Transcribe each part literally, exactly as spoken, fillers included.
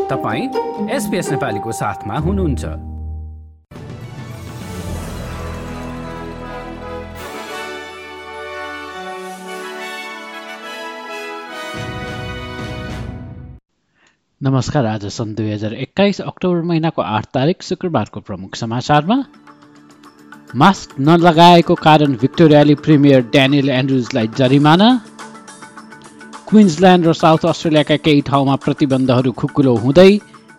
तपाईं एसपीएस नेपालीको साथमा हुनुहुन्छ। नमस्कार। आज सन् दुई हजार एक्काइस अक्टोबर महिनाको आठ तारिक शुक्रबारको प्रमुख समाचारमा मास्क नलगाएको कारण भिक्टोरियाली प्रिमियर ड्यानियल एन्ड्रुजलाई जरिमाना, क्विन्सल्यान्ड र साउथ अस्ट्रेलियाका केही ठाउँमा प्रतिबन्धहरू खुकुलो हुँदै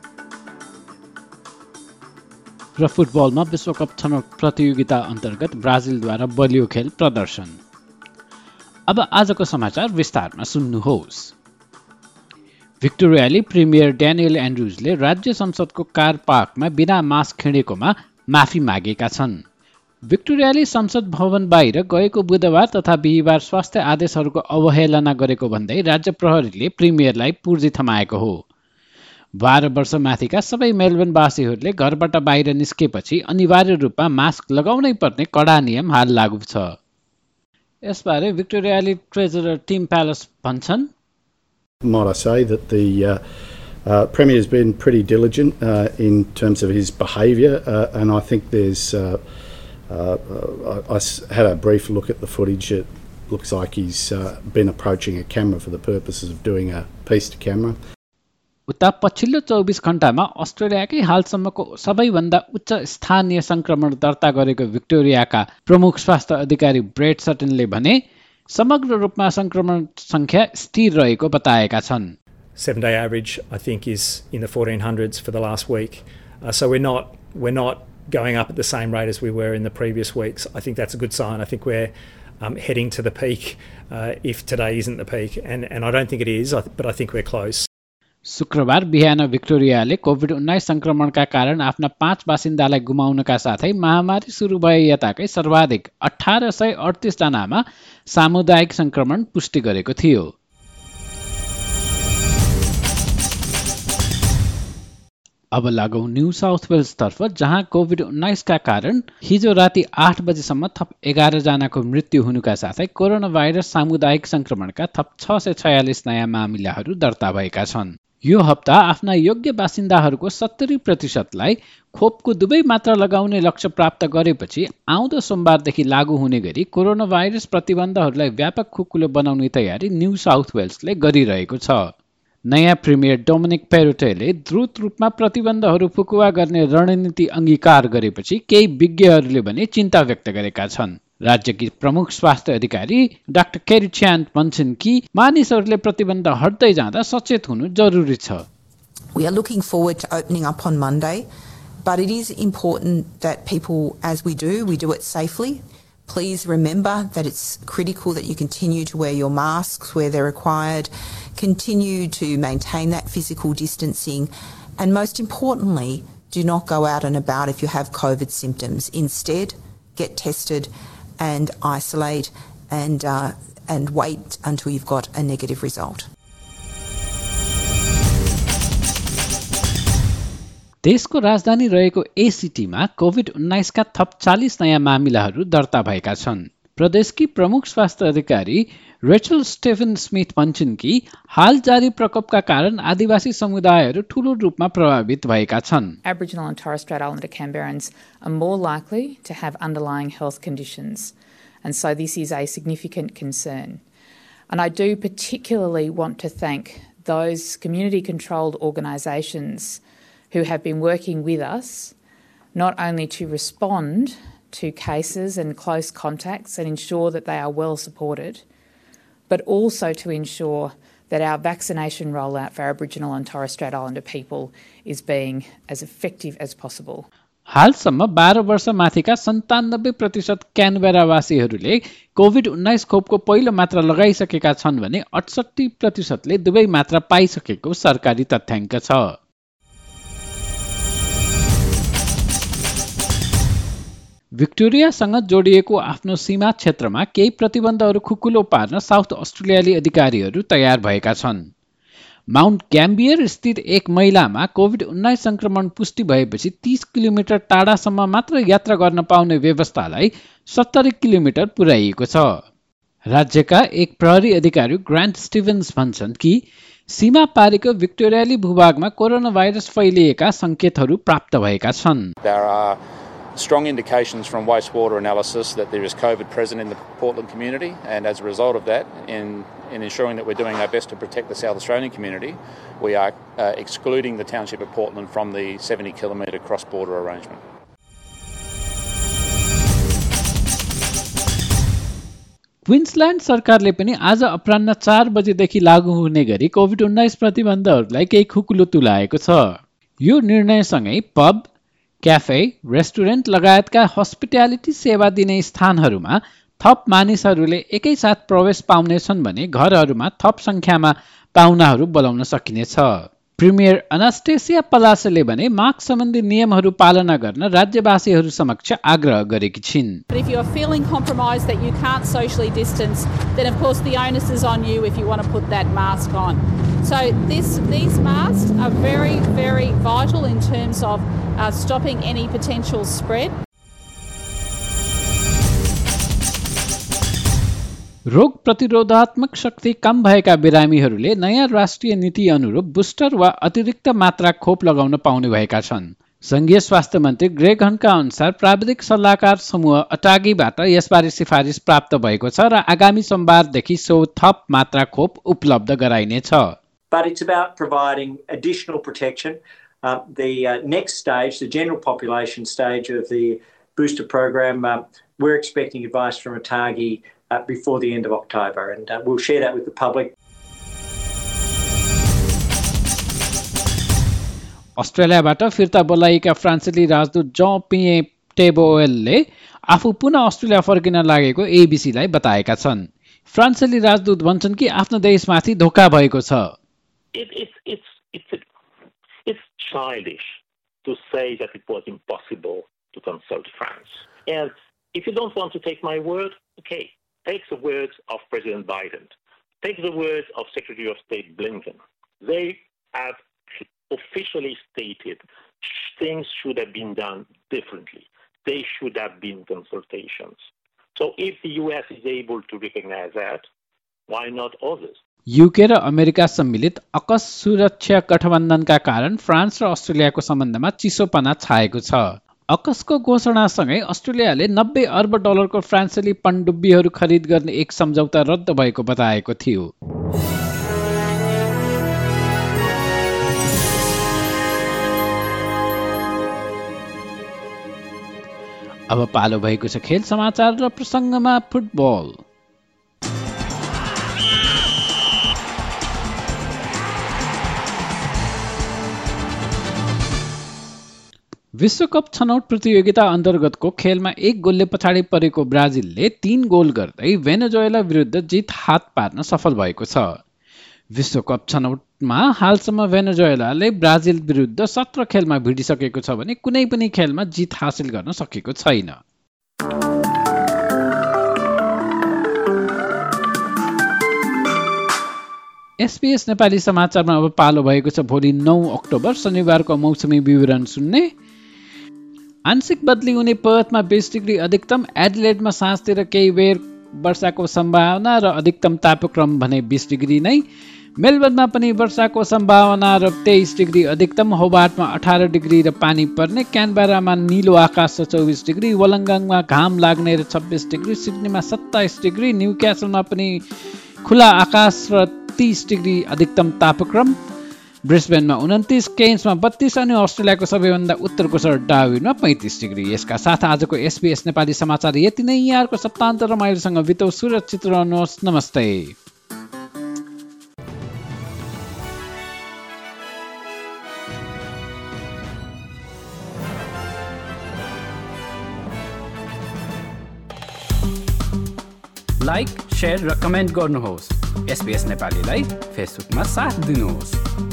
र फुटबलमा विश्वकप छनौट प्रतियोगिता अन्तर्गत ब्राजिलद्वारा बलियो खेल प्रदर्शन। अब आजको समाचार विस्तारमा सुन्नुहोस्। भिक्टोरियाली प्रिमियर ड्यानियल एन्ड्रुजले राज्य संसदको कार पार्कमा बिना मास्क हिँडेकोमा माफी मागेका छन्। भिक्टोरियाली संसद भवन बाहिर गएको बुधबार तथा बिहिबार स्वास्थ्य आदेशहरूको अवहेलना गरेको भन्दै राज्य प्रहरीले प्रिमियरलाई पुर्जी थमाएको हो। बाह्र वर्ष माथिका सबै मेलबर्नवासीहरूले घरबाट बाहिर निस्केपछि अनिवार्य रूपमा मास्क लगाउनै पर्ने कडा नियम हाल लागू छ। यसबारे भिक्टोरियाली ट्रेजरर टिम प्यालेस भन्छन्, Might I say that the uh, uh, Premier has been pretty diligent uh, in terms of his behaviour, uh, and I think there's. Uh, uh, I, I had a brief look at the footage. It looks like he's uh, been approaching a camera for the purposes of doing a piece to camera. उता पछिल्लो चौबिस घण्टामा अस्ट्रेलियाकै हालसम्मको सबैभन्दा उच्च स्थानीय संक्रमण दर्ता गरेको भिक्टोरियाका प्रमुख स्वास्थ्य अधिकारी ब्रेट सटनले भने समग्र रूपमा संक्रमण संख्या स्थिर रहेको बताएका छन्। Seven day average I think is in the fourteen hundreds for the last week. Uh, so we're not we're not going up at the same rate as we were in the previous weeks. I think that's a good sign. I think we're um, heading to the peak uh, if today isn't the peak, and and I don't think it is, but I think we're close. शुक्रबार बिहान भिक्टोरियाले covid उन्नाइस संक्रमणका कारण आफ्ना पाँच बासिन्दालाई गुमाउनका साथै महामारी सुरु भए यताकै सर्वाधिक अठार सय अडतिस जनामा सामुदायिक संक्रमण पुष्टि गरेको थियो। अब लागौं न्यू साउथ वेल्स तर्फ, जहाँ कोभिड उन्नाइस का कारण हिजो राति आठ बजेसम्म थप एघार जनाको मृत्यु हुनुका साथै कोरोना भाइरस सामुदायिक संक्रमणका थप छ सय छयालिस नयाँ मामिलाहरू दर्ता भएका छन्। यो हप्ता आफ्ना योग्य बासिन्दाहरूको सत्तरी प्रतिशतलाई खोपको दुवै मात्रा लगाउने लक्ष्य प्राप्त गरेपछि आउँदो सोमबारदेखि लागू हुने गरी कोरोना भाइरस प्रतिबन्धहरूलाई व्यापक खुकुलो बनाउने तयारी न्यू साउथ वेल्सले गरिरहेको छ। नयाँ प्रिमियर डोमिनिक पेरोटेले द्रुत रूपमा प्रतिबन्धहरू फुकुवा गर्ने रणनीति अंगीकार गरेपछि केही विज्ञहरूले भने चिन्ता व्यक्त गरेका छन्। राज्यकी प्रमुख स्वास्थ्य अधिकारी डाक्टर केरी च्यान भन्छन् कि मानिसहरूले प्रतिबन्ध हट्दै जाँदा सचेत हुनु जरुरी छ। We are looking forward to opening up on Monday, but it is important that people, as we do, we do it safely. Please remember that it's critical that you continue to wear your masks where they're required, continue to maintain that physical distancing, and most importantly, do not go out and about if you have COVID symptoms. Instead, get tested and isolate and uh, and wait until you've got a negative result. देशको राजधानी रहेको एसिटीमा covid उन्नाइस का थप चालीस नयाँ मामिलाहरू दर्ता भएका छन्। प्रदेशकी प्रमुख स्वास्थ्य अधिकारी रेचल स्टेफन स्मिथ भन्छन् कि हाल जारी प्रकोपका कारण आदिवासी समुदायहरू ठूलो रूपमा प्रभावित भएका छन्। Aboriginal and Torres Strait Islander Canberrans are more likely to have underlying health conditions, and so this is a significant concern. And I do particularly want to thank those community-controlled organisations who have been working with us, not only to respond to cases and close contacts and ensure that they are well supported, but also to ensure that our vaccination rollout for Aboriginal and Torres Strait Islander people is being as effective as possible. हालसम्म बाह्र वर्ष माथिका सन्तानब्बे प्रतिशत क्यानबेरावासीहरूले covid उन्नाइस खोपको पहिलो मात्रा लगाइसकेका छन् भने अठसट्ठी प्रतिशतले दुवै मात्रा पाइसकेको सरकारी तथ्याङ्क छ। भिक्टोरियासँग जोडिएको आफ्नो सीमा क्षेत्रमा केही प्रतिबन्धहरू खुकुलो पार्न साउथ अस्ट्रेलियाली अधिकारीहरू तयार भएका छन्। माउन्ट ग्याम्बियर स्थित एक महिलामा कोभिड उन्नाइस संक्रमण पुष्टि भएपछि तीस किलोमिटर टाढासम्म मात्र यात्रा गर्न पाउने व्यवस्थालाई सत्तरी किलोमिटर पुर्याइएको छ। राज्यका एक प्रहरी अधिकारी ग्रान्ट स्टिभन्स भन्छन् कि सीमा पारीको भिक्टोरियाली भूभागमा कोरोना भाइरस फैलिएका सङ्केतहरू प्राप्त भएका छन्। There are strong indications from wastewater analysis that there is COVID present in the Portland community, and as a result of that, in, in ensuring that we're doing our best to protect the South Australian community, we are uh, excluding the township of Portland from the seventy kilometre cross-border arrangement. Queensland सरकारले पनि आज अपराह्न चार बजेदेखि लागू हुने गरी covid उन्नाइस प्रतिबन्धहरूलाई केही खुकुलो तुलाएको छ। यो निर्णयसँगै पब, क्याफे, रेस्टुरेन्ट लगायतका हस्पिटालिटी सेवा दिने स्थानहरूमा थप मानिसहरूले एकैसाथ प्रवेश पाउनेछन् भने घरहरूमा थप सङ्ख्यामा पाहुनाहरू बोलाउन सकिनेछ। प्रिमियर अनास्टेसिया पलासेले भने मास्क सम्बन्धी नियमहरू पालना गर्न राज्यवासीहरू समक्ष आग्रह गरेकी छिन्। If you are feeling compromised that you can't socially distance, then of course the onus is on you if you want to put that mask on. So this, these masks are very, very vital in terms of uh, stopping any potential spread. रोग प्रतिरोधात्मक शक्ति कम भएका बिरामीहरूले नयाँ राष्ट्रिय नीति अनुरूप booster वा अतिरिक्त मात्रा खोप लगाउन पाउने भएका छन्। संघीय स्वास्थ्य मन्त्री ग्रेग हन्टका अनुसार प्राविधिक सल्लाहकार समूह अटागीबाट यसबारे सिफारिस प्राप्त भएको छ र आगामी सोमबारदेखि सो थप मात्रा खोप उपलब्ध गराइनेछ। But it's about providing additional protection. Uh, the uh, next stage, the general population stage of the booster program, uh, we're expecting advice from Atagi uh, before the end of October, and uh, we'll share that with the public. अस्ट्रेलियाबाट फिर्ता बोलाइएका फ्रान्सेली राजदूत जन पिए टेबोएलले आफू पुनः Australia फर्किन लागेको एबीसीलाई बताएका छन्। फ्रान्सेली राजदूत भन्छन् कि आफ्नो देशमाथि धोका भएको छ। It, it, it's, it's, it's childish to say that it was impossible to consult France. And if you don't want to take my word, okay, take the words of President Biden. Take the words of Secretary of State Blinken. They have officially stated things should have been done differently. They should have been consultations. So if the U S is able to recognize that, why not others? UK र America सम्मिलित AUKUS सुरक्षा गठबन्धनका कारण France र अस्ट्रेलियाको सम्बन्धमा चिसोपना छाएको छ। अकसको घोषणासँगै अस्ट्रेलियाले नब्बे अर्ब डलरको फ्रान्सेली पनडुब्बीहरू खरिद गर्ने एक सम्झौता रद्द भएको बताएको थियो। अब पालो भएको छ खेल समाचार र प्रसङ्गमा फुटबल। विश्वकप छनौट प्रतियोगिता अन्तर्गतको खेलमा एक गोलले पछाडि परेको ब्राजिलले तीन गोल गर्दै भेनेजुएला विरुद्ध जित हात पार्न सफल भएको छ। विश्वकप छनौटमा हालसम्म भेनेजुएलाले ब्राजिल विरुद्ध सत्र खेलमा भिडिसकेको छ भने कुनै पनि खेलमा जित हासिल गर्न सकेको छैन। एसपीएस नेपाली समाचारमा अब पालो भएको छ भोलि नौ अक्टोबर शनिबारको मौसमी विवरण सुन्ने। आंशिक बदली हुने पर्थमा बीस डिग्री अधिकतम, एडिलेडमा साँझतिर केही बेर वर्षाको सम्भावना र अधिकतम तापक्रम भने बीस डिग्री नै, मेलबर्नमा पनि वर्षाको सम्भावना र तेइस डिग्री अधिकतम, होबार्टमा अठार डिग्री र पानी पर्ने, क्यानबेरामा निलो आकाश र चौबिस डिग्री, वलङ्गङमा घाम लाग्ने र छब्बिस डिग्री, सिडनीमा सत्ताइस डिग्री, न्युक्यासलमा पनि खुला आकाश र तीस डिग्री अधिकतम तापक्रम, ब्रिस्बेनमा उन्तिस, केन्समा बत्तीस अनि अस्ट्रेलियाको सबैभन्दा उत्तरको सहर डार्विनमा पैंतीस डिग्री। यसका साथ आजको एसबीएस नेपाली समाचार यति नै। यहाँको सप्ताहन्त रमाइलोसँग बितौ, सुरक्षित रहनुहोस्। नमस्ते। लाइक, शेयर र कमेन्ट गर्नुहोस्। एसबीएस नेपालीलाई फेसबुकमा साथ दिनुहोस्।